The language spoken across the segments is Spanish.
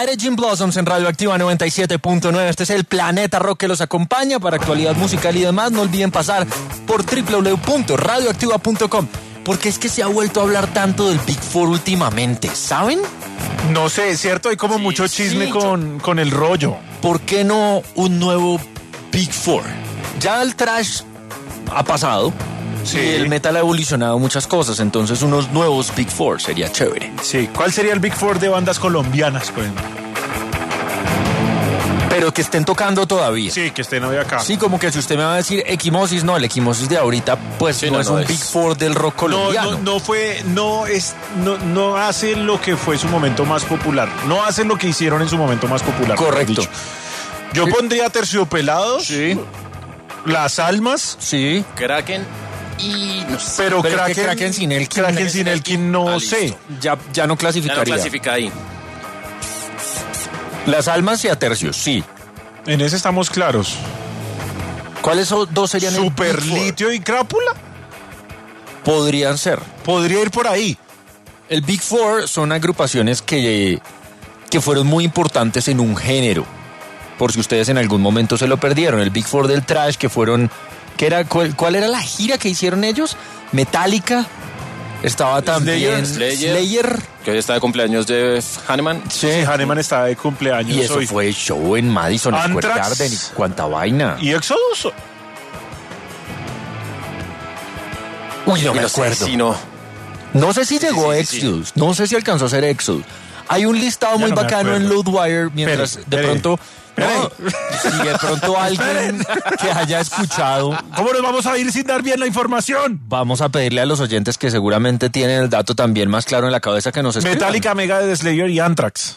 United Gym Blossoms en Radioactiva 97.9. Este es el Planeta Rock que los acompaña para actualidad musical y demás. No olviden pasar por www.radioactiva.com, porque es que se ha vuelto a hablar tanto del Big Four últimamente, ¿saben? No sé, es cierto, hay como mucho chisme con el rollo. ¿Por qué no un nuevo Big Four? Ya el thrash ha pasado. Sí. Y el metal ha evolucionado muchas cosas, entonces unos nuevos Big Four sería chévere. Sí, ¿cuál sería el Big Four de bandas colombianas, pues? Pero que estén tocando todavía. Sí, que estén hoy acá. Sí, como que si usted me va a decir Equimosis, no, el Equimosis de ahorita, pues sí, no es un Big Four del rock colombiano. No hace lo que fue su momento más popular. No hacen lo que hicieron en su momento más popular. Correcto. Yo pondría Terciopelados. Sí. Las Almas. Sí. Kraken. Y no sé. Pero Kraken sin Elkin. Kraken sin Elkin no sé. Ya no clasificaría. Ya no clasifica ahí. Las Almas y Atercios, sí. En ese estamos claros. ¿Cuáles dos serían? Superlitio y Crápula. Podrían ser. Podría ir por ahí. El Big Four son agrupaciones que fueron muy importantes en un género. Por si ustedes en algún momento se lo perdieron. El Big Four del thrash ¿cuál era la gira que hicieron ellos? Metallica. Estaba también Slayer. Que hoy está de cumpleaños de Hanneman. Sí, Hanneman está de cumpleaños. Y eso hoy fue show en Madison Square Garden y cuánta vaina. ¿Y Exodus? Uy, no me acuerdo. No sé si llegó Exodus. Sí. No sé si alcanzó a ser Exodus. Hay un listado muy bacano en Loudwire mientras de pronto... si de pronto alguien que haya escuchado... ¿Cómo nos vamos a ir sin dar bien la información? Vamos a pedirle a los oyentes que seguramente tienen el dato también más claro en la cabeza que nos escriban. Metallica, Megadeth, Slayer y Anthrax.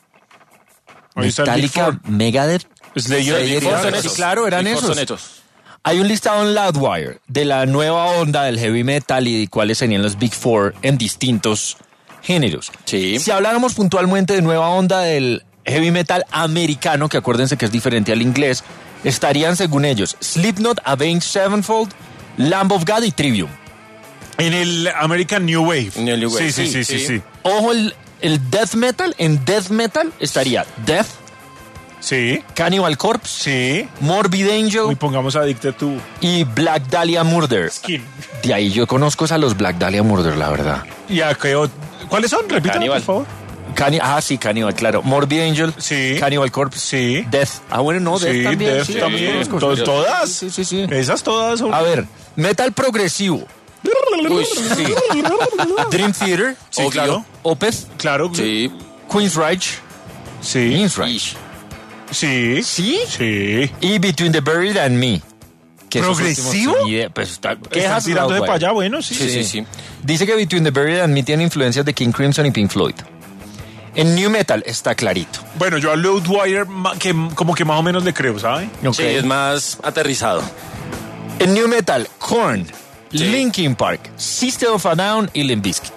Metallica, Megadeth, Slayer. Sí, claro, eran esos. Hay un listado en Loudwire de la nueva onda del heavy metal y de cuáles serían los Big Four en distintos géneros. Sí. Si habláramos puntualmente de nueva onda del heavy metal americano, que acuérdense que es diferente al inglés, estarían según ellos Slipknot, Avenged Sevenfold, Lamb of God y Trivium. En el American New Wave. Sí. Ojo, el death metal, en death metal estaría Death. Sí. Cannibal Corpse. Sí. Morbid Angel. Y pongamos Addicted to. Y Black Dahlia Murder. Skin. De ahí yo conozco a los Black Dahlia Murder, la verdad. ¿Cuáles son? Repítame, por favor. Sí, Cannibal, claro. Morbid Angel. Sí. Cannibal Corpse. Sí. Death. Death también. Death también. ¿Todas? Sí. Esas todas son. A ver, metal progresivo. Uy, sí. Dream Theater. Sí, claro. Opeth. Claro. Sí. Queensryche. Sí. Queensryche. Sí. ¿Sí? Sí. Y Between the Buried and Me. ¿Progresivo? Pues están tirándose para allá, bueno, sí. Sí. Dice que Between the Buried and Me tiene influencias de King Crimson y Pink Floyd. En New Metal está clarito. Bueno, yo a Loudwire que como que más o menos le creo, ¿sabe? Okay. Sí, es más aterrizado. En New Metal, Korn, Linkin Park, System of a Down y Limp Bizkit.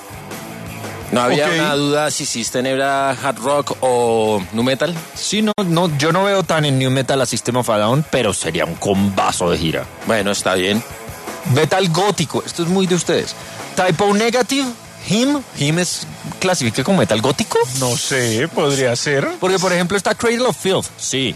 ¿No había una duda si System era hard rock o nu metal? Sí, no, yo no veo tan en New Metal a System of a Down, pero sería un combazo de gira. Bueno, está bien. Metal gótico, esto es muy de ustedes. Type O Negative, Him es clasifica como metal gótico. No sé, podría ser. Porque por ejemplo está Cradle of Filth. Sí.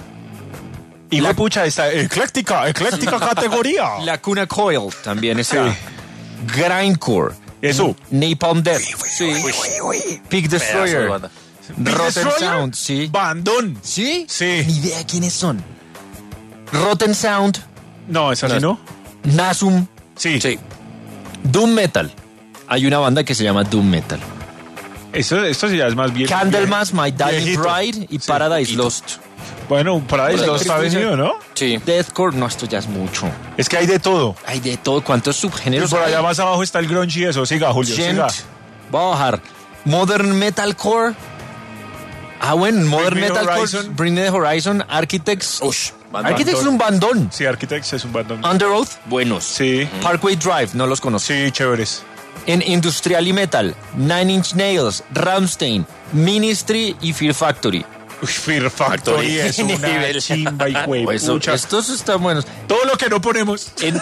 Y la pucha, esta ecléctica categoría. La Cuna Coil también está. Grindcore. Eso. Napalm Death. Sí. Pig Destroyer. Rotten Sound, sí. Bandón. ¿Sí? Sí. Ni idea quiénes son. Rotten Sound. No, esa sí no. Nasum. Sí. Doom Metal. Hay una banda que se llama Doom Metal. Esto sí ya es más bien. Candlemas, My Dying viejito. Bride y Paradise Lost. Bueno, Paradise Lost está venido, ¿no? Sí. Deathcore, no, esto ya es mucho. Es que hay de todo. Hay de todo. ¿Cuántos subgéneros Y por allá hay? más abajo está el grunge y eso. Siga, Julio, siga. Voy a bajar. Modern Metalcore. Bueno, Modern Bring Me the Metalcore. Horizon. Bring Me the Horizon. Architects. Bandón. Architects es un bandón. Sí, Architects es un bandón. Under Oath, buenos. Sí. Parkway Drive, no los conozco. Sí, chéveres. En Industrial y Metal, Nine Inch Nails, Rammstein, Ministry y Fear Factory. Uy, Fear Factory es una chimba y huepucha. Estos están buenos. Todo lo que no ponemos. En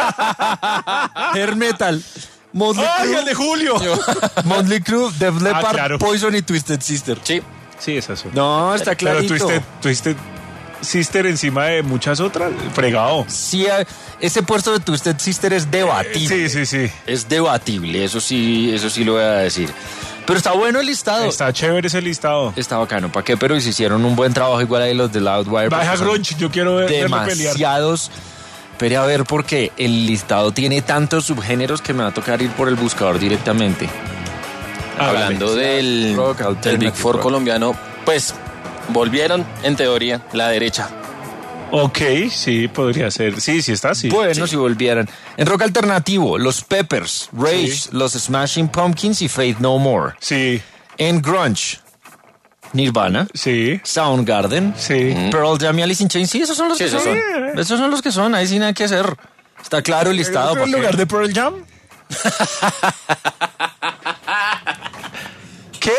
Hair Metal, Motley ¡Ay, Crue, el de Julio! Motley Crue, Def Leppard, claro. Poison y Twisted Sister. Sí. Sí, esa es otra. No, está clarito. Pero tuviste Sister encima de muchas otras, fregado. Sí, ese puesto de Twisted Sister es debatible. Sí. Es debatible, eso sí lo voy a decir. Pero está bueno el listado. Está chévere ese listado. Está bacano, ¿para qué? Pero se hicieron un buen trabajo igual ahí los de Loudwire. Baja grunge, yo quiero verlo pelear. Demasiados. Espere a ver porque el listado tiene tantos subgéneros que me va a tocar ir por el buscador directamente. Hablando del Big Four colombiano, pues volvieron, en teoría, la derecha. Ok, sí, podría ser. Sí, está, sí. Bueno, sí. si volvieran. En rock alternativo, los Peppers, Rage, los Smashing Pumpkins y Faith No More. Sí. En grunge, Nirvana, Sí. Soundgarden, Sí. Pearl Jam y Alice in Chains. Sí, esos son los que son. Esos son los que son, ahí sí nada que hacer. Está claro el listado. ¿En lugar de Pearl Jam? ¿Qué?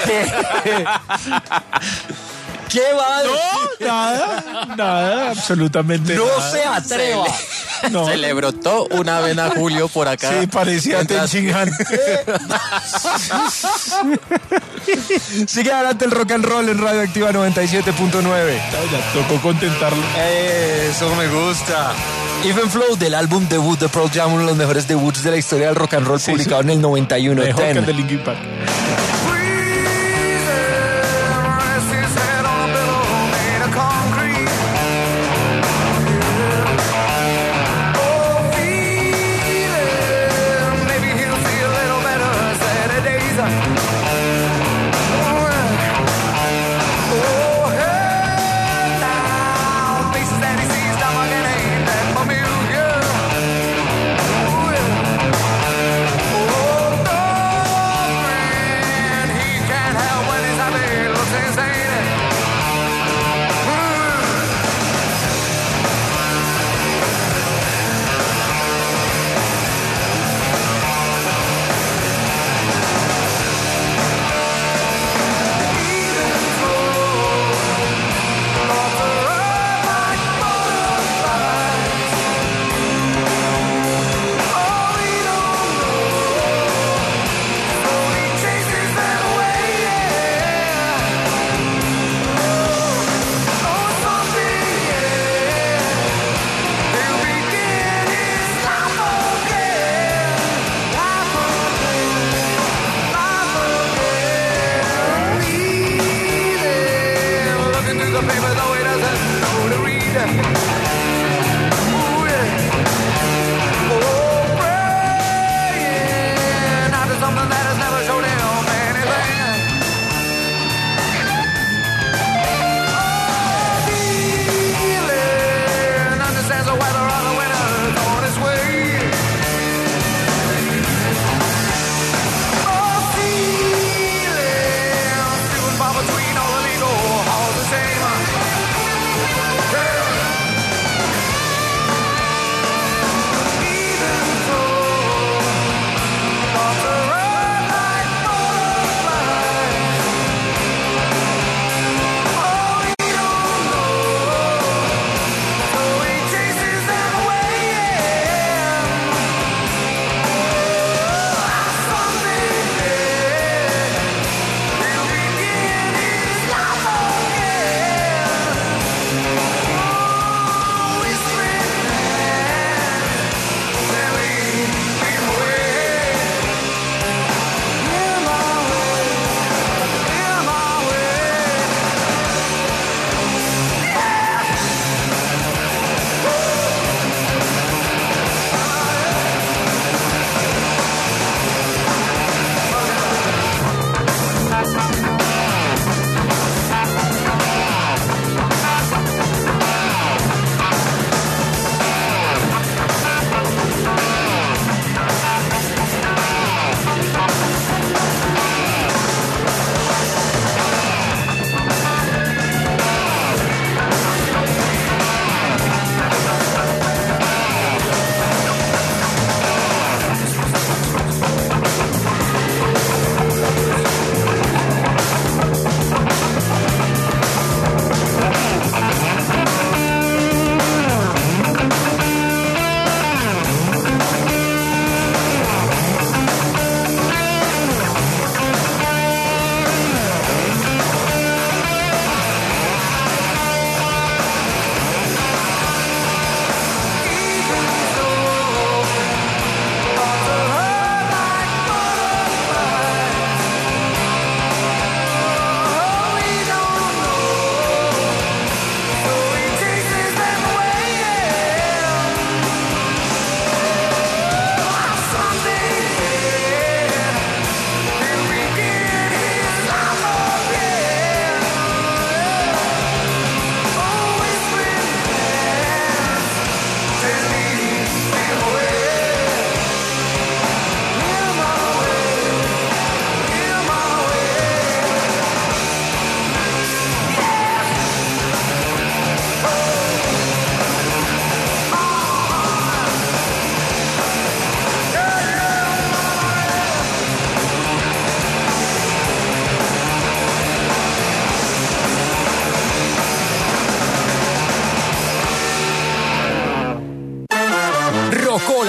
¿Qué va a decir? No, nada, absolutamente No nada. se atreva. No. Se le brotó una vena a Julio por acá. Sí, parecía Tenzin Han. Sigue adelante el rock and roll en Radioactiva 97.9. Ya tocó contentarlo. Eso me gusta. Even Flow del álbum debut de Pearl Jam, uno de los mejores debuts de la historia del rock and roll, publicado en el 91. Mejor que el de Ten. Linkin Park.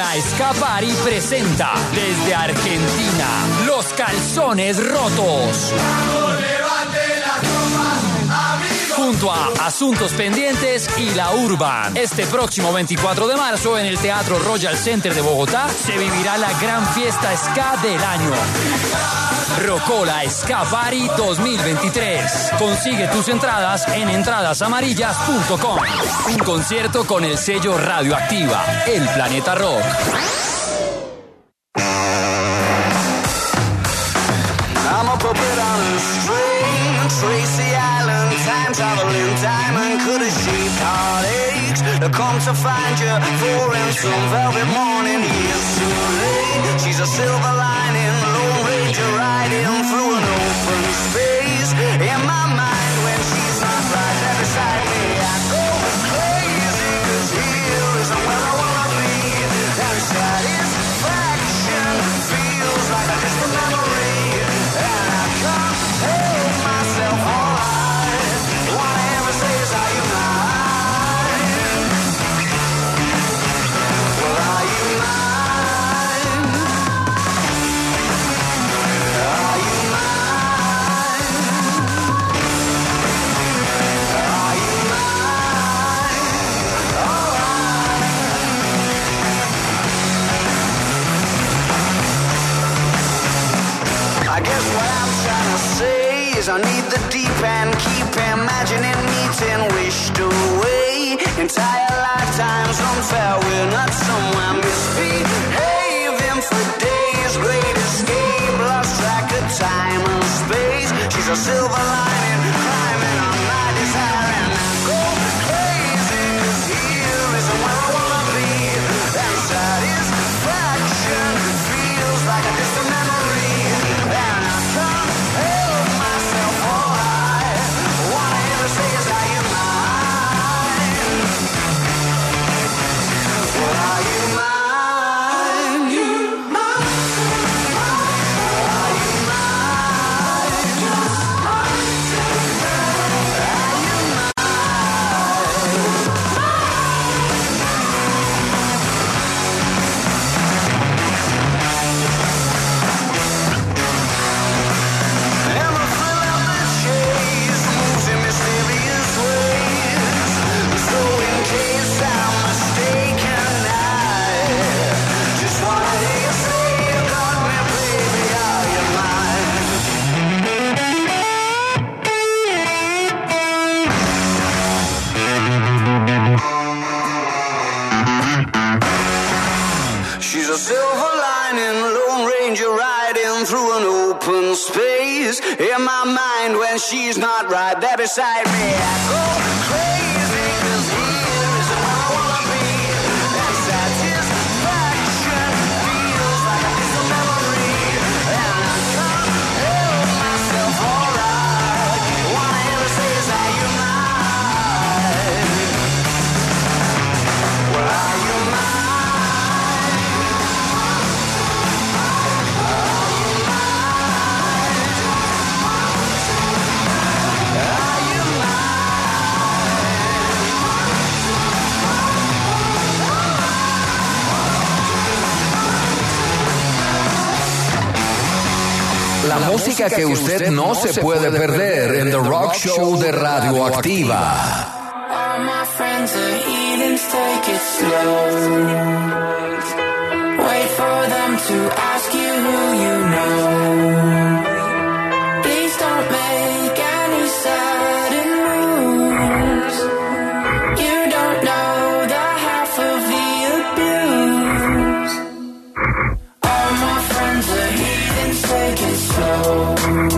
Rocola Escapari presenta desde Argentina Los Calzones Rotos. Junto a Asuntos Pendientes y La Urban. Este próximo 24 de marzo en el Teatro Royal Center de Bogotá se vivirá la gran fiesta ska del año. Rocola Escapari 2023. Consigue tus entradas en entradasamarillas.com. Un concierto con el sello Radioactiva, El Planeta Rock. Tracy Island, time traveling diamond, could have shaped heartaches to come to find you for in some velvet morning. Years too late, she's a silver lining, Lone Ranger riding through an open space. In my mind, when she's not right there beside me, I go crazy, 'cause here isn't where I wanna be. And satisfaction feels like a distant memory, and I can't help myself alright. What I ever say is, are you mine? Well, are you mine? Are you mine? Are you mine? Alright. I guess what I'm trying to say is I need the deep end, keep imagining meeting wished away. Entire lifetimes unfair, we're not somewhere misbehaving for days. Great escape, lost track of time and space. She's a silver lining, climbing on my desire, and I go crazy, 'cause here isn't where I wanna be. And satisfaction feels like a distant memory, and I can't help myself alright. What I ever say is, are you mine? Well, are you mine? Are you mine? Are you And the thrill of the chase moves in mysterious ways. So in case I'm mistaken, I just wanna hear you say you got me, baby, are you mine? She's a silver lining, Lone Ranger riding through an open space. In my mind, when she's not right there beside me, I go crazy, 'cause here isn't where I wanna be. And satisfaction feels like a distant memory, and I can't help myself alright. What I ever say is, are you mine? Well, are you mine? La música que usted no se puede perder en The Rock Show de Radioactiva. All my friends are heathens, take it slow. Wait for them to ask you who you know. Please don't make any sudden moves. You don't know the half of the abuse. All my friends are heathens, take it slow.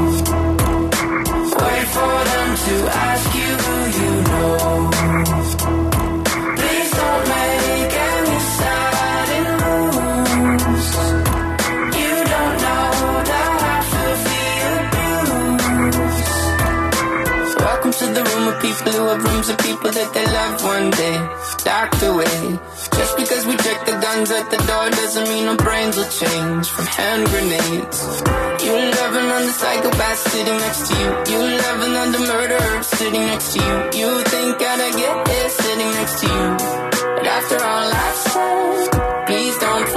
Wait for them to ask you who you know. Please don't make any sudden moves. You don't know the half of the abuse. Welcome to the room of people who have rooms of people that they loved one day docked away. Just because we check the guns at the door doesn't mean our brains will change from hand grenades. You love another psychopath sitting next to you. You love another murderer sitting next to you. You think I'd get here sitting next to you. But after all I've said, please don't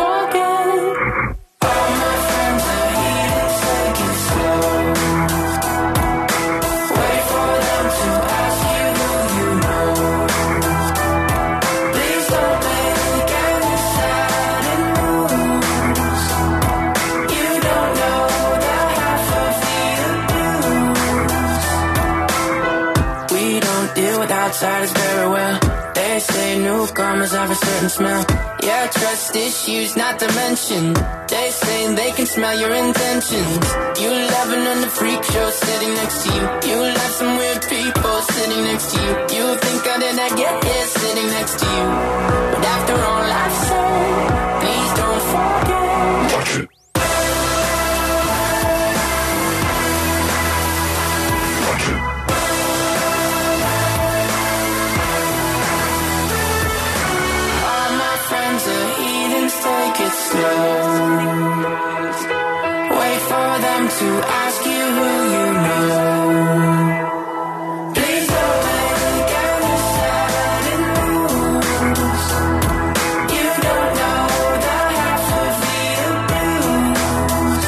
deal with outsiders very well. They say newcomers have a certain smell. Yeah, trust issues not to mention. They say they can smell your intentions. You loving on the freak show sitting next to you. You love some weird people sitting next to you. You think how did I get here sitting next to you? But after all I've said, please don't forget. Take it slow. Wait for them to ask you who you know. Please don't make any sudden moves. You don't know the half of the abuse.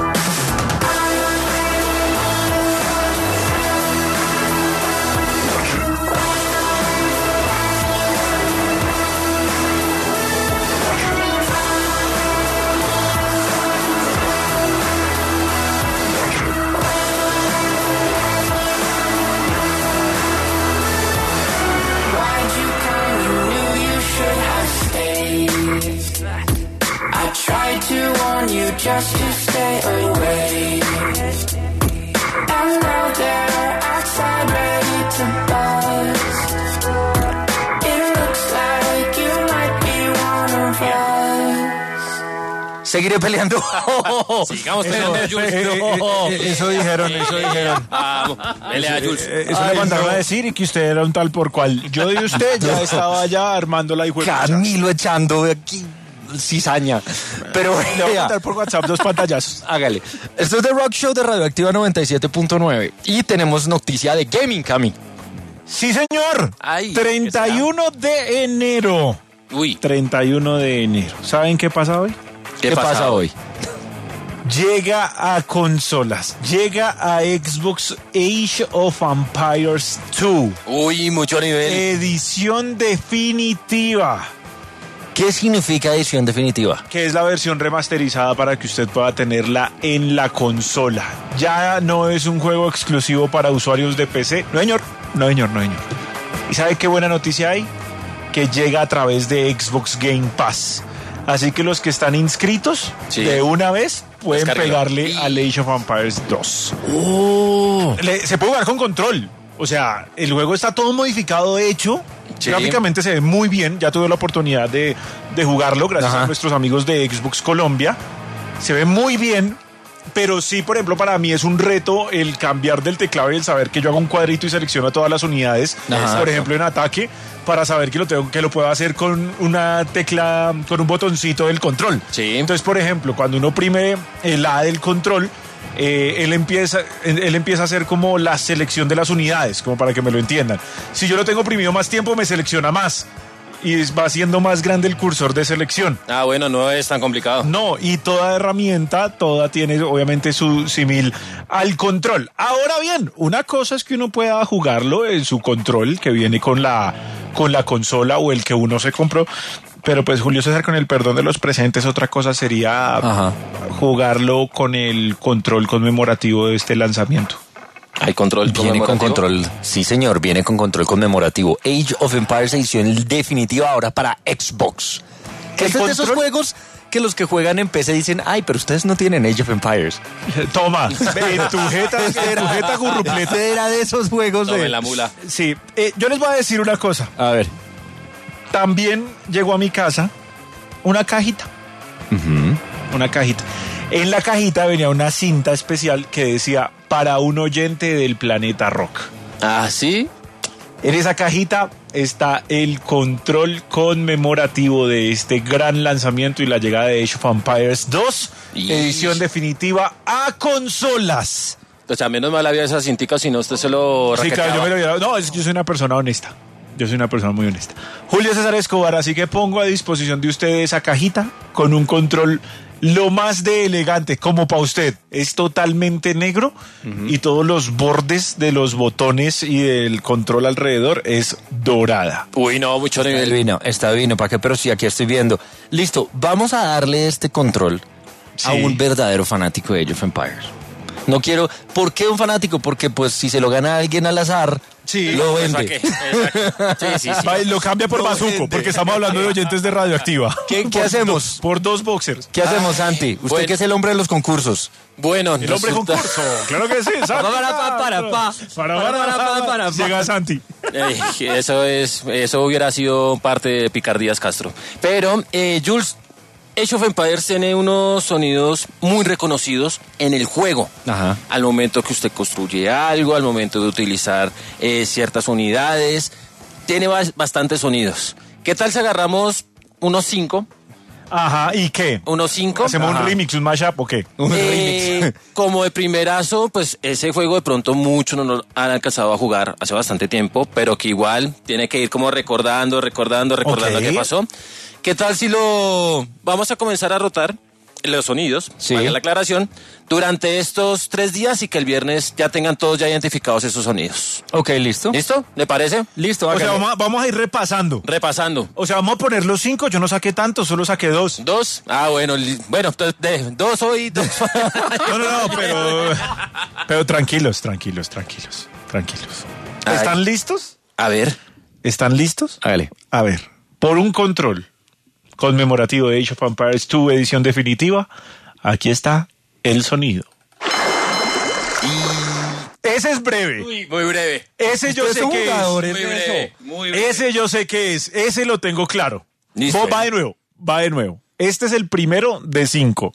I tried to warn you just to stay away. And now they're outside ready to buzz. It looks like you might be one of us. Seguiré peleando. Sigamos peleando, Jules. Eso dijeron. Vamos, pelea, Jules. Eso le mandaron a decir y que usted era un tal por cual. Yo de usted ya estaba ya armando la hijo de pucha. Camilo echando aquí cizaña. Pero Le voy a mandar por WhatsApp 2 pantallazos. hágale. Esto es The Rock Show de Radioactiva 97.9 y tenemos noticia de gaming, Cami. Sí, señor. Ay, 31 de enero. Uy, 31 de enero. ¿Saben qué pasa hoy? ¿Qué pasa hoy? Llega a consolas. Llega a Xbox Age of Empires 2. uy, mucho nivel. Edición definitiva. ¿Qué significa edición definitiva? Que es la versión remasterizada para que usted pueda tenerla en la consola. Ya no es un juego exclusivo para usuarios de PC. No, señor. ¿Y sabe qué buena noticia hay? Que llega a través de Xbox Game Pass. Así que los que están inscritos, Sí. de una vez pueden Descárguelo. pegarle al Age of Empires 2. Se puede jugar con control. O sea, el juego está todo modificado, hecho. Sí. Gráficamente se ve muy bien. Ya tuve la oportunidad de jugarlo gracias Ajá. a nuestros amigos de Xbox Colombia. Se ve muy bien. Pero sí, por ejemplo, para mí es un reto el cambiar del teclado y el saber que yo hago un cuadrito y selecciono todas las unidades, Ajá. por ejemplo, en ataque, para saber que lo puedo hacer con una tecla, con un botoncito del control. Sí. Entonces, por ejemplo, cuando uno oprime el A del control, él empieza a hacer como la selección de las unidades, como para que me lo entiendan. Si yo lo tengo oprimido más tiempo, me selecciona más. Y va haciendo más grande el cursor de selección. Ah, bueno, no es tan complicado. No, y toda herramienta, toda tiene obviamente su símil al control. Ahora bien, una cosa es que uno pueda jugarlo en su control que viene con la consola o el que uno se compró. Pero pues Julio César, con el perdón de los presentes, otra cosa sería Ajá. jugarlo con el control conmemorativo de este lanzamiento. Hay control Viene con conmemorativo. control, sí señor, viene con control conmemorativo. Age of Empires edición definitiva ahora para Xbox. Que ¿El este es de esos control? juegos que los que juegan en PC dicen, ay, pero ustedes no tienen Age of Empires. Toma, en tu jeta gurrupleta. Era de esos juegos Tome de... la mula. Sí, yo les voy a decir una cosa. A ver. También llegó a mi casa una cajita. Una cajita. En la cajita venía una cinta especial que decía para un oyente del planeta rock. Ah, ¿sí? En esa cajita está el control conmemorativo de este gran lanzamiento y la llegada de Age of Empires 2, Y- edición definitiva a consolas. O sea, menos mal había esa cintica, si no usted se lo Sí, claro, yo me lo hubiera... No, es que yo soy una persona honesta. Yo soy una persona muy honesta. Julio César Escobar, así que pongo a disposición de ustedes esa cajita con un control lo más de elegante, como para usted. Es totalmente negro y todos los bordes de los botones y del control alrededor es dorada. Uy, no, mucho nivel. Está divino, ¿para qué? Pero sí, aquí estoy viendo. Listo, vamos a darle este control a Sí. un verdadero fanático de Age of Empires. No quiero... ¿Por qué un fanático? Porque pues si se lo gana alguien al azar, Sí. lo Pues, ¿para vende. qué? Exacto. Sí. Va y lo cambia por Lo Bazuco, vende. porque estamos hablando de oyentes de Radioactiva. ¿Qué hacemos? Por 2 boxers. ¿Qué hacemos, Santi? Usted bueno. que es el hombre de los concursos. Bueno, El hombre resulta- concurso. Claro que sí. Santi Para. Llega Santi. Eso hubiera sido parte de Picardías Castro. Pero, Jules, Age of Empires tiene unos sonidos muy reconocidos en el juego. Ajá. Al momento que usted construye algo, al momento de utilizar ciertas unidades, tiene bastantes sonidos. ¿Qué tal si agarramos unos 5? Ajá, ¿y qué? Unos 5. ¿Hacemos un remix, un mashup o qué? Un remix. Como de primerazo, pues ese juego de pronto muchos no lo han alcanzado a jugar hace bastante tiempo, pero que igual tiene que ir como recordando Ok. qué pasó. ¿Qué tal si lo vamos a comenzar a rotar los sonidos, Sí. valga la aclaración, durante estos 3 días y que el viernes ya tengan todos ya identificados esos sonidos? Ok, ¿listo? ¿Listo? ¿Le parece? Listo, O sea, hágale. vamos a ir repasando. Repasando. O sea, vamos a poner los 5. Yo no saqué tanto, solo saqué 2. 2. Ah, bueno, entonces, 2 hoy, 2. No, pero tranquilos. Ay. ¿Están listos? A ver. ¿Están listos? Hágale. A ver, por un control conmemorativo de Age of Empires 2 edición definitiva, aquí está el sonido. Ese es breve. Muy breve. Ese yo Usted sé es que jugador, es. Muy ¿es breve. eso? Muy breve. Ese yo sé que es. Ese lo tengo claro. Listo. Va de nuevo. Este es el primero de 5.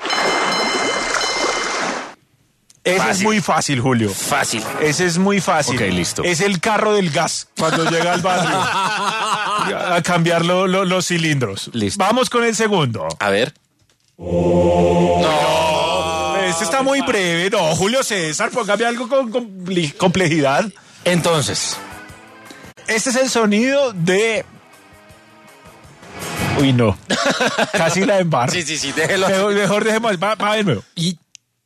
Ese es Fácil. muy fácil, Julio. Fácil. Ese es muy fácil. Ok, listo. Es el carro del gas cuando llega al barrio a cambiar los cilindros. Listo. Vamos con el segundo. A ver. Este está muy breve. No, Julio César, póngame algo con complejidad. Entonces, Este es el sonido de... Uy, no. Casi la embarro. Sí, déjelo. Mejor dejemos. Va de nuevo. y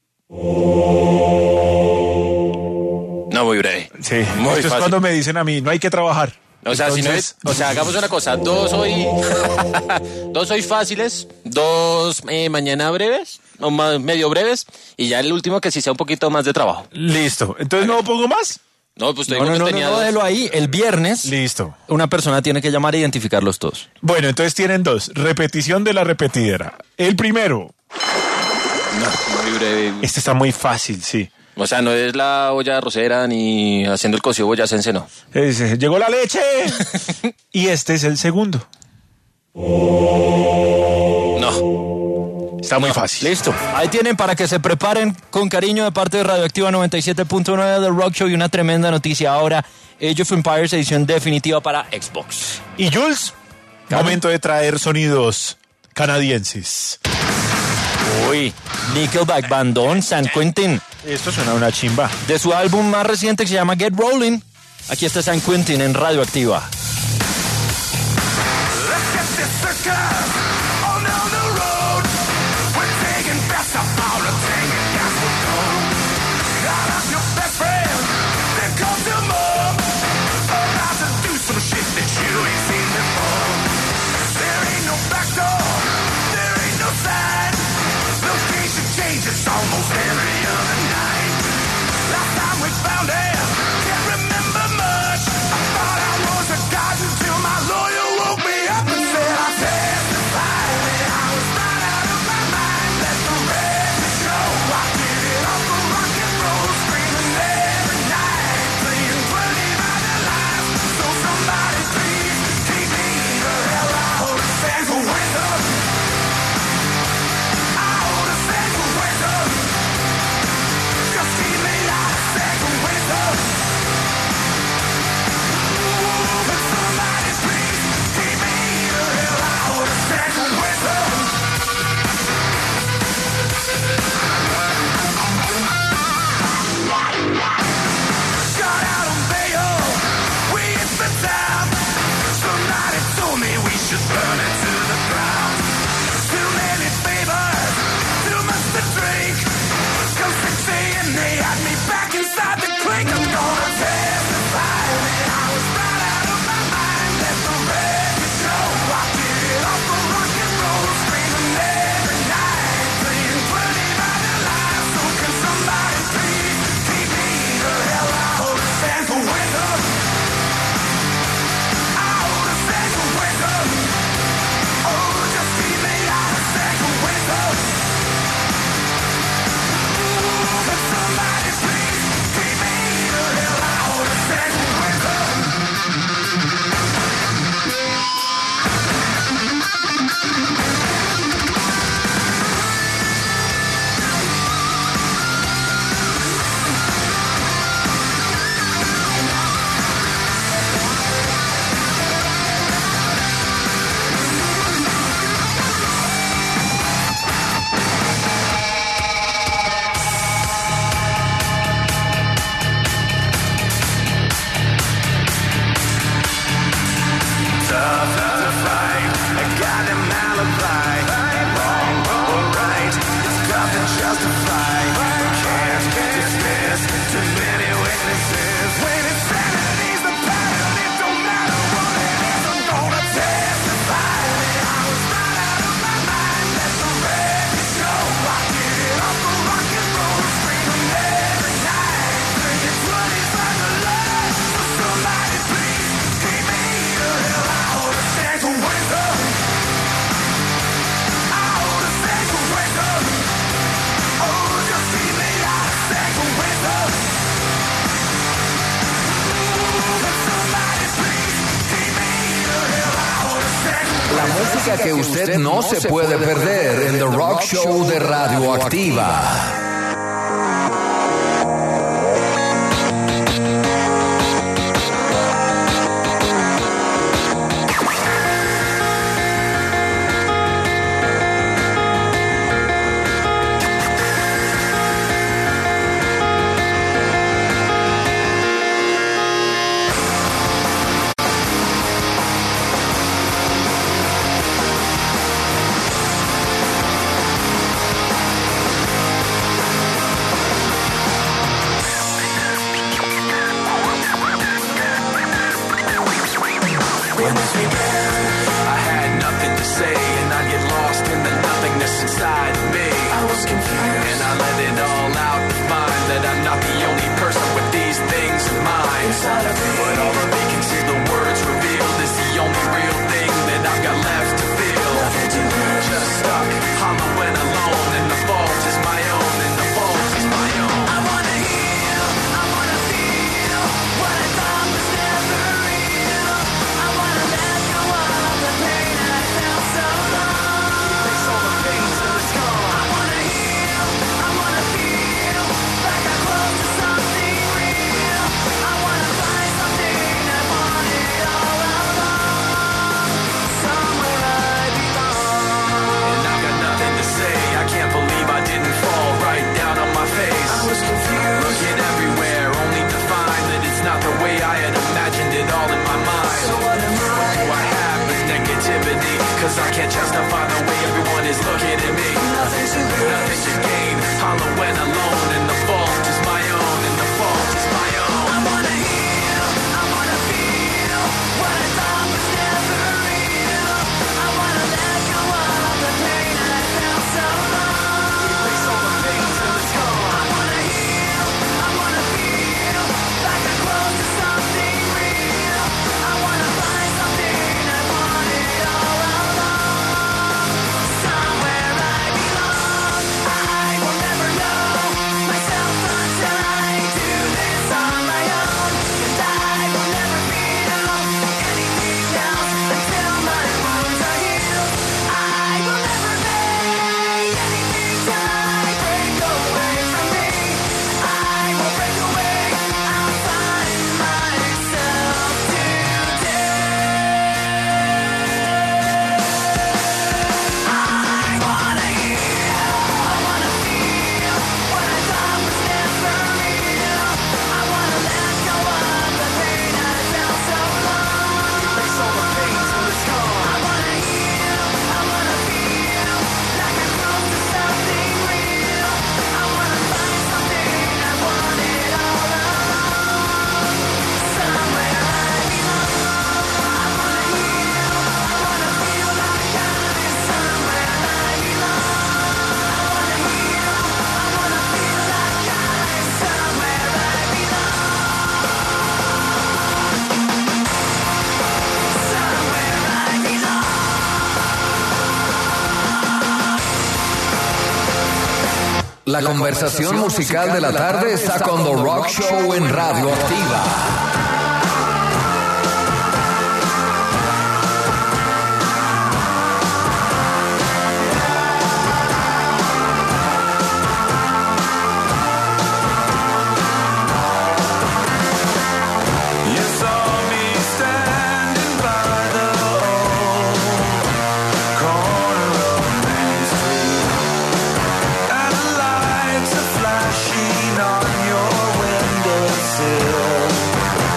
No, muy breve. Sí. Muy Esto es fácil. cuando me dicen a mí, no hay que trabajar. O sea, si no Entonces, es, o sea, hagamos una cosa, 2 hoy, 2 hoy fáciles, 2 mañana breves, o más, medio breves, y ya el último que sí sea un poquito más de trabajo. Listo. Entonces no pongo más. No, pues usted no, dijo que no, tenía dos. déjelo ahí. El viernes, Listo. una persona tiene que llamar e identificarlos todos. Bueno, entonces tienen 2. Repetición de la repetidera. El primero. No, muy breve. Este está muy fácil, sí. O sea, no es la olla arrocera ni haciendo el cocido boyacense, no. Llegó la leche. Y este es el segundo. No. Está muy fácil. Listo. Ahí tienen para que se preparen con cariño de parte de Radioactiva 97.9 del Rock Show y una tremenda noticia ahora. Age of Empires edición definitiva para Xbox. Y Jules, momento de traer sonidos canadienses. Uy, Nickelback, Bandón, San Quentin. Esto suena a una chimba. De su álbum más reciente que se llama Get Rolling. Aquí está San Quentin en Radioactiva. Almost every other night. Last time we found it, can't remember much. I thought I was a god until my lawyer woke me up and said I testified. nothing to fight. A goddamn alibi, wrong or right, it's got to justify. Can't dismiss too many witnesses. When insanity's the pattern, it don't matter what it is. I'm gonna testify that I was right out of my mind. Let the record show I did it up for rock and roll, screaming every night. Drinking 20s like a lie. So somebody please keep me to hell. I oughta stand to wake up. I oughta stand to wake up. Oh, just keep me out of stand to wake up. Somebody please keep me to hell. I oughta stand to La música que usted no se puede perder en The Rock Show de Radioactiva. When this began, I had nothing to say, and I'd get lost in the nothingness inside of me. I was confused, and I let it all out to find that I'm not the only person with these things in mind. Inside of me, but all of me can see the words revealed is the only real thing that I've got left to feel. Nothing to lose, just stuck, hollow and alone, and the fault is my own, and the fault is my own. I wanna heal, I wanna feel what I thought was never real. I wanna let go of the pain I felt so long. Erase all the pain till it's gone. I wanna heal, I wanna feel like I'm close to something real. I wanna find something I wanted all along. Somewhere I belong. And I've got nothing to say. I can't believe I didn't fall right down on my face. I was confused, looking everywhere, only to find that it's not the way I had imagined it all in my mind. So what am I? What do I have but negativity? Cause I can't justify the way everyone is looking at me. Nothing to lose, nothing to gain, hollow and alone, and the fault is my own, and the fault is my own. I wanna heal, I wanna feel what I thought was never real. I wanna let go of the pain I felt so long. Erase all the pain till it's gone. I wanna heal, I wanna feel like I'm close to something real. I wanna find something I wanted all along. Somewhere I belong. I will never know myself until I do this on my own. And I will never feel anything else until my wounds are healed. I will never make anything till I break away from me. I will break away. I'll find myself today. I wanna heal, I wanna feel what I thought was never real. I wanna let go of the pain I felt so long. Erase all the pain till it's gone. I wanna heal, I wanna feel like I'm close to something real. I wanna find something I wanted all along. Somewhere I belong. I wanna heal, I wanna feel like I'm somewhere I belong. I wanna heal, I wanna feel like I'm somewhere I belong. Somewhere I belong. La conversación musical de la tarde está con The Rock Show en Radioactiva. You saw me standing by the old corner of Main Street, and the lights are flashing on your windowsill.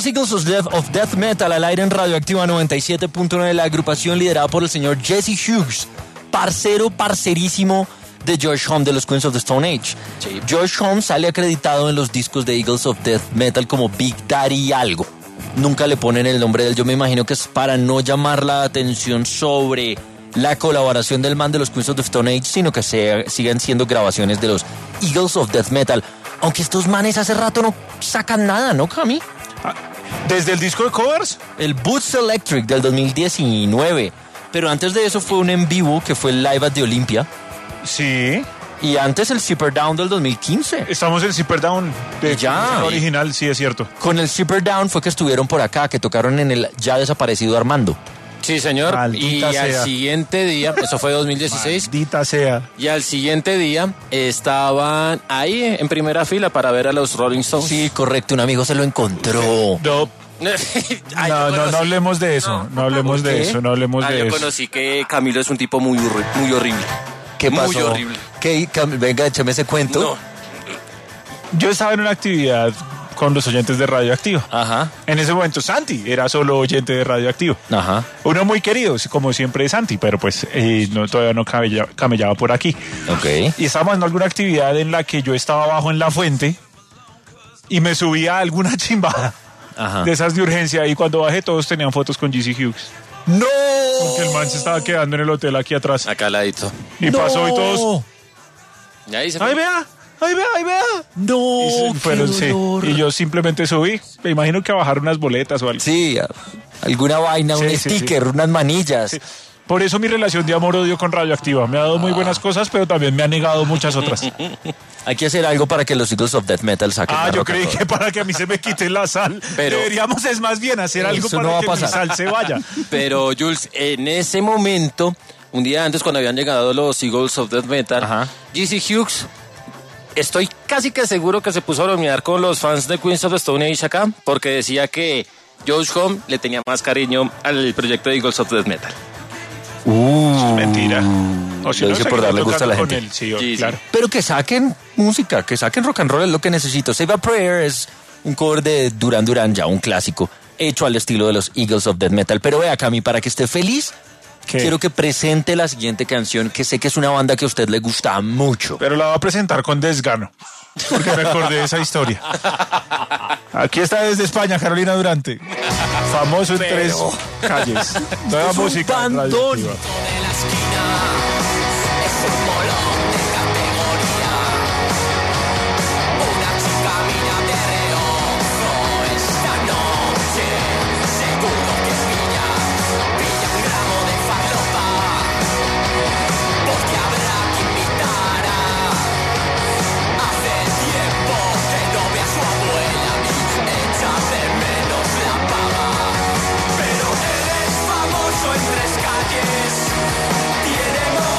Más Eagles of Death Metal al aire en Radioactiva 97.9 de la agrupación liderada por el señor Jesse Hughes, parcerísimo de Josh Homme de los Queens of the Stone Age. Sí. Josh Homme sale acreditado en los discos de Eagles of Death Metal como Big Daddy algo. Nunca le ponen el nombre de él. Yo me imagino que es para no llamar la atención sobre la colaboración del man de los Queens of the Stone Age, sino que sigan siendo grabaciones de los Eagles of Death Metal. Aunque estos manes hace rato no sacan nada, ¿no, Cami? ¿Desde el disco de covers? El Boots Electric del 2019. Pero antes de eso fue un en vivo que fue el Live at the Olympia. Sí. Y antes el Super Down del 2015. Estamos en Zipper Down de Ya. original, sí, es cierto. Con el Super Down fue que estuvieron por acá, que tocaron en el ya desaparecido Armando. Sí, señor. Maldita Y al sea. siguiente día, eso fue 2016, Maldita sea. y al siguiente día estaban ahí en primera fila para ver a los Rolling Stones. Sí, correcto, un amigo se lo encontró. No, Ay, no, yo no, conocí- no hablemos de eso. No hablemos ¿Por de qué? eso, no hablemos Ah, de yo eso. conocí que Camilo es un tipo muy horrible. ¿Qué pasó? Muy horrible. Venga, échame ese cuento. No, Yo estaba en una actividad con los oyentes de Radioactivo. Ajá, En ese momento Santi era solo oyente de Radioactivo. ajá. Uno muy querido, como siempre es Santi, pero pues todavía no camellaba por aquí. Ok. Y estábamos en alguna actividad en la que yo estaba abajo en la fuente y me subía a alguna chimbada Ajá. de esas de urgencia, y cuando bajé todos tenían fotos con Jesse Hughes. ¡No! Porque el man se estaba quedando en el hotel aquí atrás. acá al ladito. Y pasó y todos, Y ahí se fue. ¡ay, vea! ¡Ay, vea! ¡Ay, vea! ¡No! Y se qué fueron, sí. dolor. Y yo simplemente subí. Me imagino que a bajar unas boletas o algo. Sí, alguna vaina, un Sí, sí, sticker, unas manillas. Sí. Por eso mi relación de amor-odio con Radioactiva. Me ha dado muy buenas cosas, pero también me ha negado muchas otras. Hay que hacer algo para que los Eagles of Death Metal saquen. Ah, la yo roca creí toda. que para que a mí se me quite la sal. Pero- Deberíamos es más bien hacer algo Eso no para va a que mi pasar. sal se vaya. Pero Jules, en ese momento, un día antes cuando habían llegado los Eagles of Death Metal, Ajá. Jesse Hughes, estoy casi que seguro que se puso a bromear con los fans de Queens of the Stone Age acá, porque decía que Josh Homme le tenía más cariño al proyecto de Eagles of Death Metal. Mentira. O Lo dice por darle gusto a la con gente. él, sí, Sí, sí. claro. Pero que saquen música, que saquen rock and roll es lo que necesito. Save a Prayer es un cover de Duran Duran, ya un clásico, hecho al estilo de los Eagles of Death Metal. Pero vea, Cami, para que esté feliz, ¿Qué? quiero que presente la siguiente canción, que sé que es una banda que a usted le gusta mucho. Pero la va a presentar con desgano. Porque me acordé de esa historia. Aquí está desde España, Carolina Durante. Famoso en 3 calles. Nueva es un música. bandón. Radioactiva. Famoso en 3 calles, tiene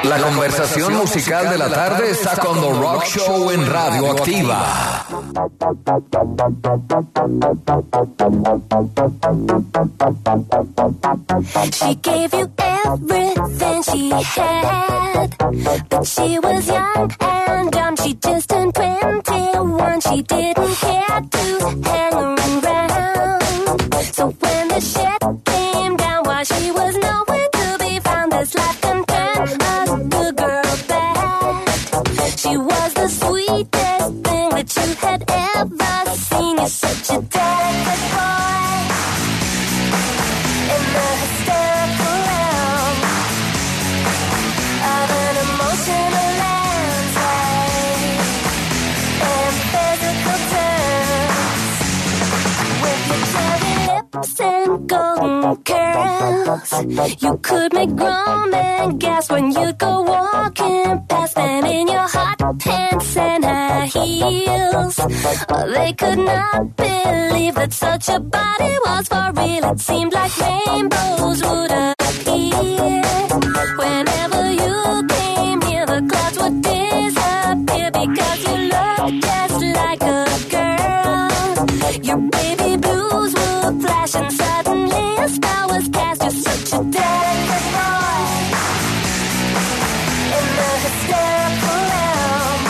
La conversación musical de la tarde está con The Rock Show en Radioactiva. She gave you everything she had, but she was young and dumb. She just turned 21. She didn't care to hang around. So when the shit came down while she was nowhere to be found, this life can turn a good girl bad. She was the sweetest thing that you had ever seen. You're such a delicate boy in the hysterical realm of an emotional landslide and physical terms. With your cherry lips and golden curls, you could make grown men gasp when you'd go walking past them in your hot pants and high heels. Oh, they could not believe that such a body was for real. It seemed like rainbows would appear whenever you came near. The clouds would disappear because you looked just like a girl. Your baby blues would flash and suddenly a spell was cast. You're such a delicate boy in the hysterical realm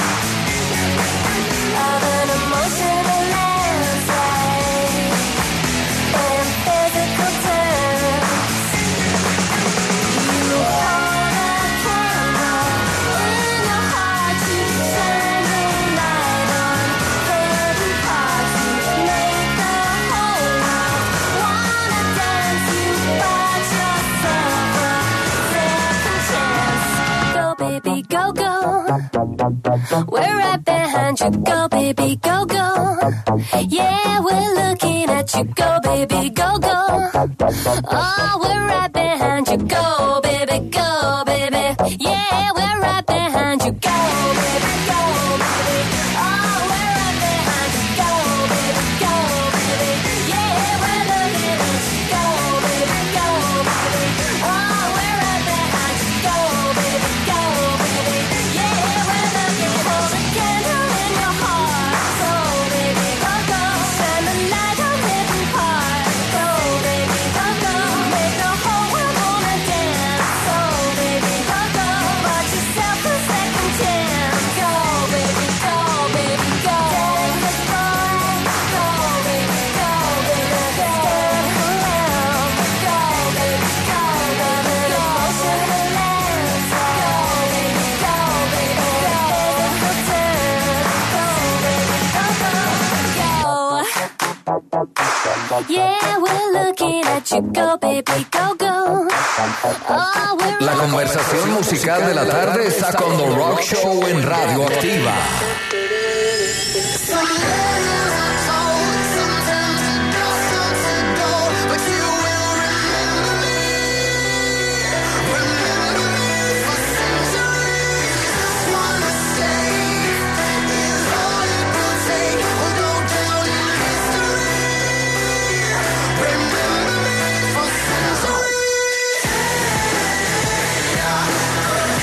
of an emotional landslide and physical terms. You hold a candle in your heart to shine the light on hidden parts. You make the whole world wanna dance. You bought yourself a second chance. Go, baby, go, go. We're right behind you. Go, baby, go, go. Yeah, we're looking at you. Go, baby, go, go. Oh, we're right behind you. Go, baby, go, baby. Yeah, we're right behind you. Go, baby, go, baby. Oh, we're right behind you. Go, baby, go, baby. Yeah, we're looking at you. Go, baby, go, baby. Oh, we're right behind you. Go, baby, go, baby. Yeah, we're looking. Hold a candle in your heart. Go, baby, go, go. Shine the light on hidden parts. Go, baby, go, go. Make the whole world wanna dance. Go, baby, go, go. Bought yourself a second chance. Go, baby, go, baby, go. Delicate boy. Go, baby, go, baby. Hysterical realm. Go, baby, go, baby. Emotional landslide. Go, baby, go, baby. Physical terms. Go, baby, go, go. Go. Yeah, we're looking at you. Go, baby, go, go. Oh, we're La conversación musical de la tarde está con The Rock Show en Radioactiva.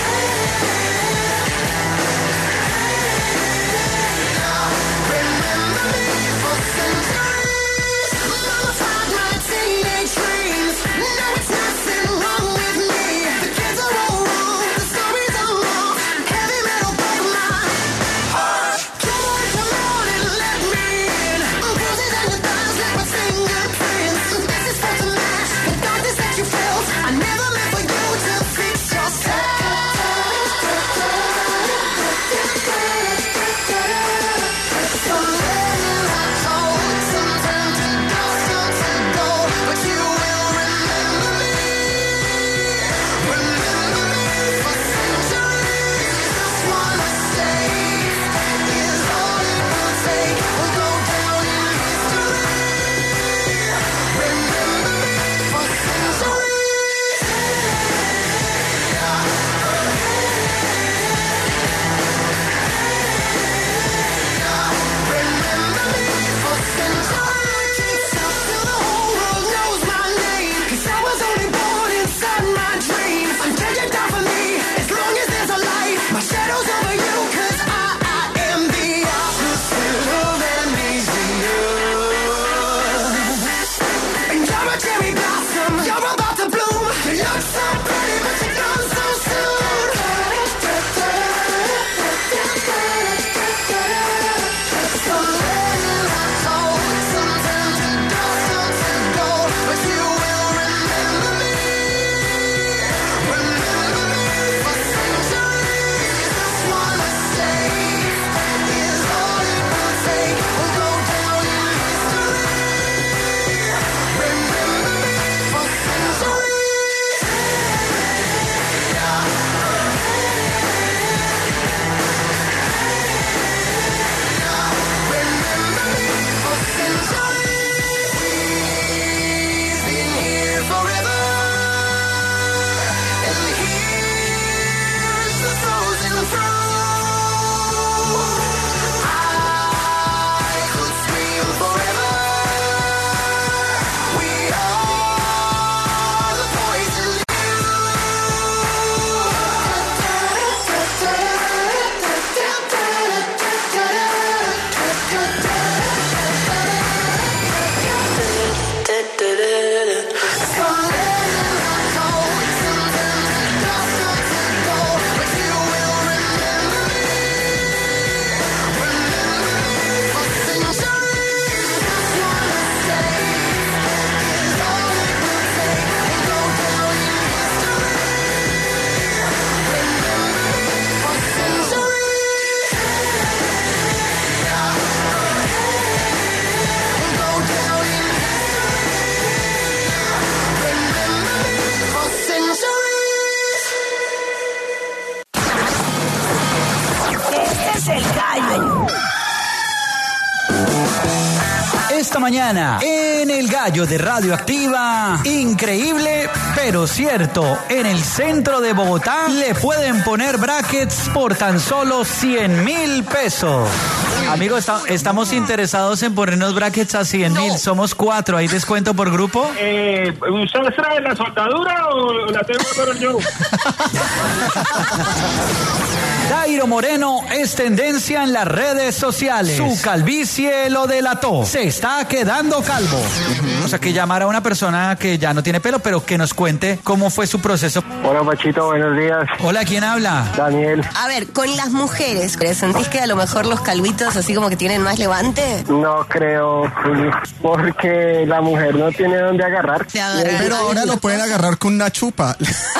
Remember Esta mañana, en El Gallo de Radioactiva, increíble pero cierto, en el centro de Bogotá le pueden poner brackets por tan solo 100.000 pesos. Amigos, estamos interesados en ponernos brackets a 100.000. Somos 4, ¿hay descuento por grupo? ¿Usted trae la soldadura o la tengo pero yo? Dairo Moreno es tendencia en las redes sociales. Su calvicie lo delató. Se está quedando calvo. O sea, que llamar a una persona que ya no tiene pelo, pero que nos cuente cómo fue su proceso. Hola, Pachito, buenos días. Hola, ¿quién habla? Daniel. A ver, con las mujeres, ¿sentís que a lo mejor los calvitos así como que tienen más levante? No creo, Juli, porque la mujer no tiene dónde agarrar. Pero ahora lo pueden agarrar con una chupa.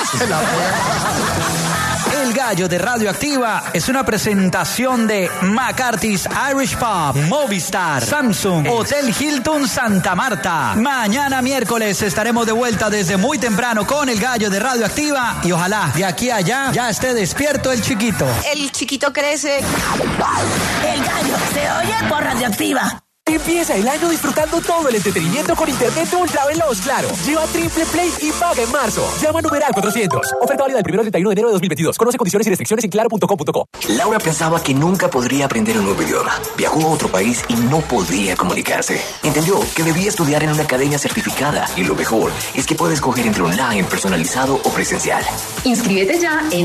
El Gallo de Radioactiva es una presentación de McCarthy's Irish Pub, Movistar, Samsung, Hotel Hilton Santa Marta. Mañana miércoles estaremos de vuelta desde muy temprano con El Gallo de Radioactiva y ojalá de aquí a allá ya esté despierto el chiquito. El chiquito crece. El Gallo se oye por Radioactiva. Empieza el año disfrutando todo el entretenimiento con internet ultra veloz, Claro. Lleva Triple Play y paga en marzo. Llama numeral 400. Oferta válida del 1 al 31 de enero de 2022. Conoce condiciones y restricciones en claro.com.co. Laura pensaba que nunca podría aprender un nuevo idioma. Viajó a otro país y no podía comunicarse. Entendió que debía estudiar en una academia certificada. Y lo mejor es que puede escoger entre online, personalizado o presencial. Inscríbete ya en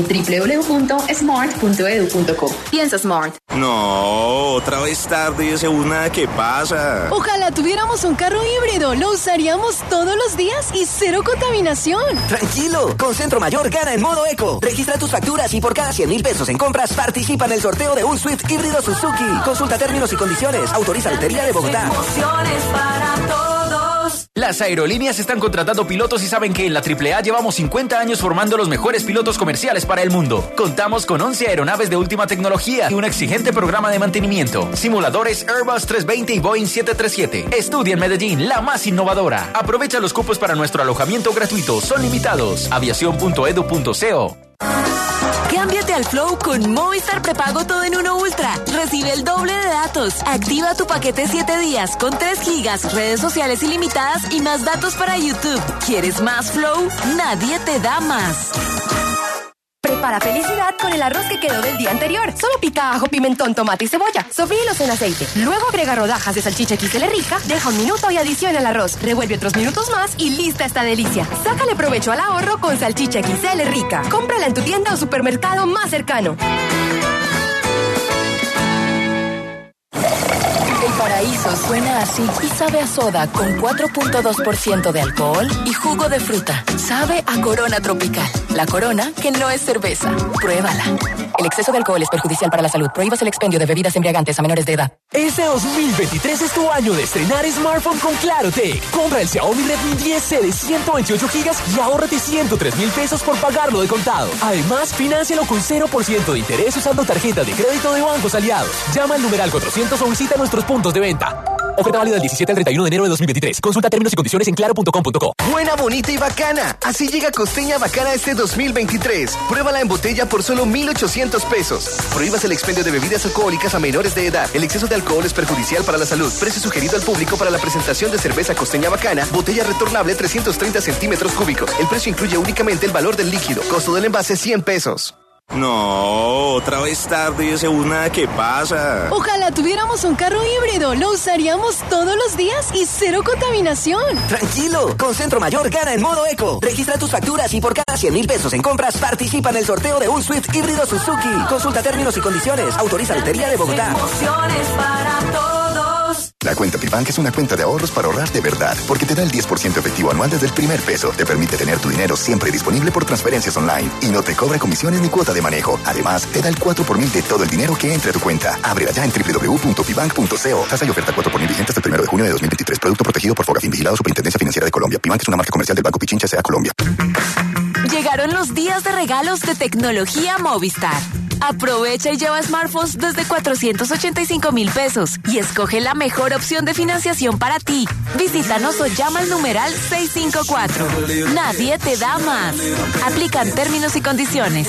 www.smart.edu.co. Piensa Smart. No, otra vez tarde y ese bus nada que pasa. Ojalá tuviéramos un carro híbrido, lo usaríamos todos los días y cero contaminación. Tranquilo, con Centro Mayor gana en modo eco. Registra tus facturas y por cada 100.000 pesos en compras participa en el sorteo de un Swift híbrido Suzuki. Consulta términos y condiciones. Autoriza Lotería de Bogotá. Emociones para todos. Las aerolíneas están contratando pilotos y saben que en la AAA llevamos 50 años formando los mejores pilotos comerciales para el mundo. Contamos con 11 aeronaves de última tecnología y un exigente programa de mantenimiento. Simuladores Airbus 320 y Boeing 737. Estudia en Medellín, la más innovadora. Aprovecha los cupos para nuestro alojamiento gratuito. Son limitados. Aviación.edu.co. Cámbiate al Flow con Movistar Prepago Todo en Uno Ultra. Recibe el doble de datos. Activa tu paquete 7 días con 3 gigas, redes sociales ilimitadas y más datos para YouTube. ¿Quieres más Flow? Nadie te da más. Prepara felicidad con el arroz que quedó del día anterior. Solo pica ajo, pimentón, tomate y cebolla. Sofríelos en aceite. Luego agrega rodajas de salchicha XL rica, deja un minuto y adiciona el arroz. Revuelve otros minutos más y lista esta delicia. Sácale provecho al ahorro con salchicha XL rica. Cómprala en tu tienda o supermercado más cercano. El paraíso suena así y sabe a soda con 4.2% de alcohol y jugo de fruta. Sabe a Corona Tropical. La Corona que no es cerveza. Pruébala. El exceso de alcohol es perjudicial para la salud. Prohíbas el expendio de bebidas embriagantes a menores de edad. Este 2023 es tu año de estrenar smartphone con Claro Tech. Compra el Xiaomi Redmi 10C de 128 gigas y ahórrate 103.000 pesos por pagarlo de contado. Además, financialo con 0% de interés usando tarjetas de crédito de bancos aliados. Llama al numeral 400 o visita nuestros puntos de venta. Oferta válida del 17 al 31 de enero de 2023. Consulta términos y condiciones en claro.com.co. Buena, bonita y bacana. Así llega Costeña Bacana este 2023. Pruébala en botella por solo 1,800 pesos. Prohíbas el expendio de bebidas alcohólicas a menores de edad. El exceso de alcohol es perjudicial para la salud. Precio sugerido al público para la presentación de cerveza Costeña Bacana. Botella retornable 330 centímetros cúbicos. El precio incluye únicamente el valor del líquido. Costo del envase 100 pesos. No, otra vez tarde y ese bus nada que pasa. Ojalá tuviéramos un carro híbrido, lo usaríamos todos los días y cero contaminación. Tranquilo, con Centro Mayor gana en modo eco. Registra tus facturas y por cada 100.000 pesos en compras participa en el sorteo de un Swift híbrido Suzuki. Consulta términos y condiciones. Autoriza Lotería de Bogotá. Emociones para todos. La cuenta Pibank es una cuenta de ahorros para ahorrar de verdad, porque te da el 10% efectivo anual desde el primer peso. Te permite tener tu dinero siempre disponible por transferencias online y no te cobra comisiones ni cuota de manejo. Además, te da el 4 por mil de todo el dinero que entre a tu cuenta. Ábrela ya en www.pibank.co. Tasa y oferta 4 por mil vigente hasta el 1 de junio de 2023. Producto protegido por Fogafín, vigilado Superintendencia Financiera de Colombia. Pibank es una marca comercial del Banco Pichincha S.A. Colombia. Llegaron los días de regalos de tecnología Movistar. Aprovecha y lleva smartphones desde 485,000 pesos y escoge la mejor opción de financiación para ti. Visítanos o llama al numeral 654. Nadie te da más. Aplican términos y condiciones.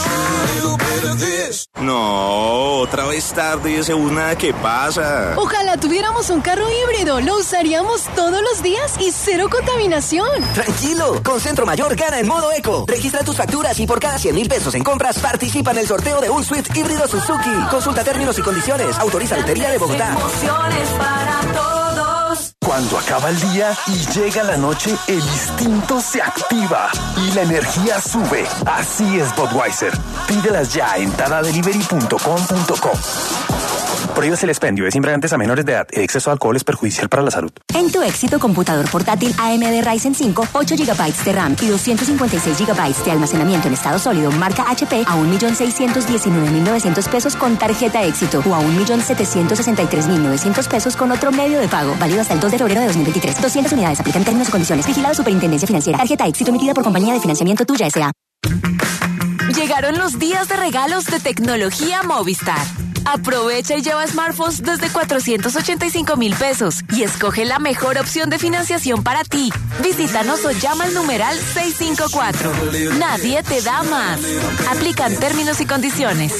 No, otra vez tarde ese bus, nada que pasa. Ojalá tuviéramos un carro híbrido. Lo usaríamos todos los días y cero contaminación. Tranquilo, con Centro Mayor gana en modo eco. Registra tus facturas y por cada 100,000 pesos en compras participa en el sorteo de un Swift híbrido Suzuki. Consulta términos y condiciones. Autoriza Lotería de Bogotá. Emociones para todos. Cuando acaba el día y llega la noche, el instinto se activa y la energía sube. Así es Budweiser. Pídelas ya en tadadelivery.com.co. Prohíbes el expendio, es embriagantes a menores de edad. El exceso de alcohol es perjudicial para la salud. En tu éxito computador portátil AMD Ryzen 5, 8 GB de RAM y 256 GB de almacenamiento en estado sólido marca HP a 1.619.900 pesos con tarjeta éxito o a 1.763.900 pesos con otro medio de pago. Válido hasta el 2 de febrero de 2023. 200 unidades. Aplican términos y condiciones. Vigilado Superintendencia Financiera. Tarjeta éxito emitida por Compañía de Financiamiento Tuya S.A. Llegaron los días de regalos de tecnología Movistar. Aprovecha y lleva smartphones desde 485,000 pesos y escoge la mejor opción de financiación para ti. Visítanos o llama al numeral 654. Nadie te da más. Aplican términos y condiciones.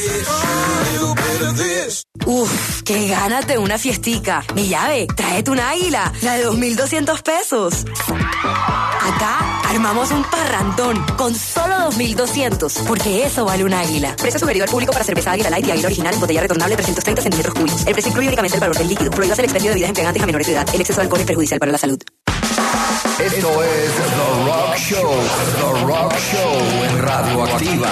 Uf, qué ganas de una fiestica. Mi llave, tráete una águila, la de 2.200 pesos. Acá armamos un parrandón con solo 2.200, porque eso vale un águila. Precio sugerido al público para cerveza Águila Light y Águila Original en botella retornable 330 centímetros cúbicos. El precio incluye únicamente el valor del líquido. Prohíbas el expendio de bebidas embriagantes a menores de edad. El exceso de alcohol es perjudicial para la salud. Esto es The Rock Show. The Rock Show en Radioactiva.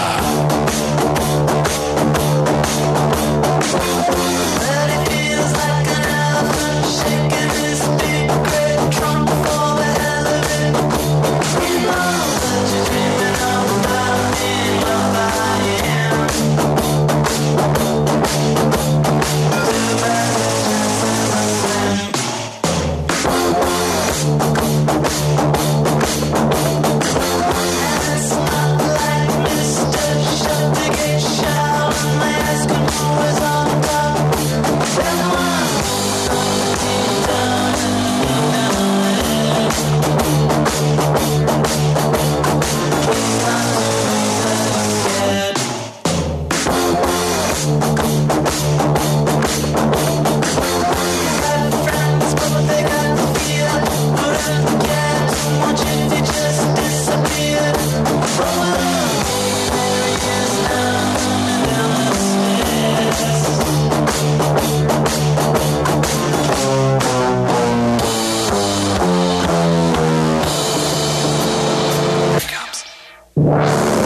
Here comes.